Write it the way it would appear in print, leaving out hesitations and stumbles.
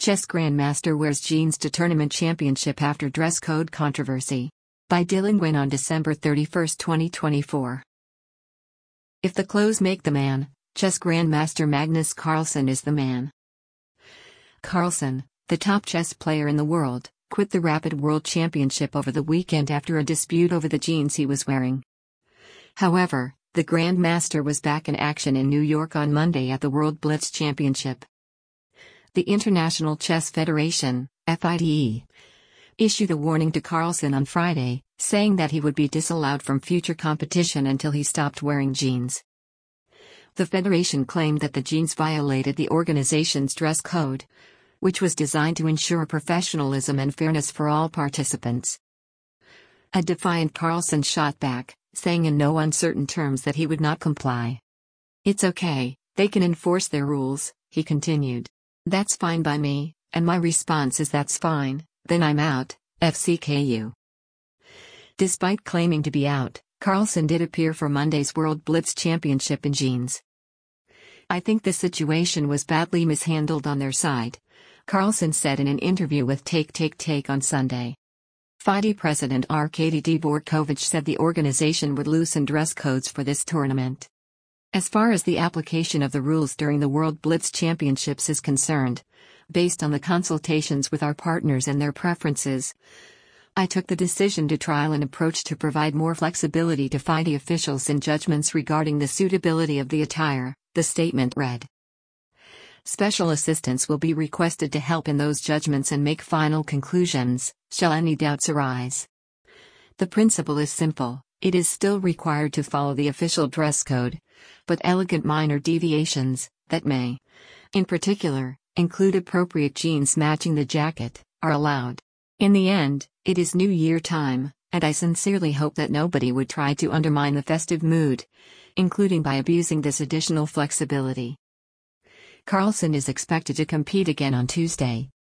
Chess Grandmaster wears jeans to tournament championship after dress code controversy. By Dylan Nguyen on December 31, 2024. If the clothes make the man, chess grandmaster Magnus Carlsen is the man. Carlsen, the top chess player in the world, quit the Rapid World Championship over the weekend after a dispute over the jeans he was wearing. However, the Grandmaster was back in action in New York on Monday at the World Blitz Championship. The International Chess Federation, FIDE, issued a warning to Carlsen on Friday, saying that he would be disallowed from future competition until he stopped wearing jeans. The federation claimed that the jeans violated the organization's dress code, which was designed to ensure professionalism and fairness for all participants. A defiant Carlsen shot back, saying in no uncertain terms that he would not comply. "It's okay, they can enforce their rules," he continued. "That's fine by me," and my response is "That's fine, then I'm out, FCKU." Despite claiming to be out, Carlsen did appear for Monday's World Blitz Championship in jeans. "I think the situation was badly mishandled on their side," Carlsen said in an interview with Take on Sunday. FIDE President Arkady Dvorkovich said the organization would loosen dress codes for this tournament. "As far as the application of the rules during the World Blitz Championships is concerned, based on the consultations with our partners and their preferences, I took the decision to trial an approach to provide more flexibility to FIDE officials in judgments regarding the suitability of the attire," the statement read. "Special assistance will be requested to help in those judgments and make final conclusions, shall any doubts arise. The principle is simple, it is still required to follow the official dress code, but elegant minor deviations, that may, in particular, include appropriate jeans matching the jacket, are allowed. In the end, it is New Year time, and I sincerely hope that nobody would try to undermine the festive mood, including by abusing this additional flexibility." Carlsen is expected to compete again on Tuesday,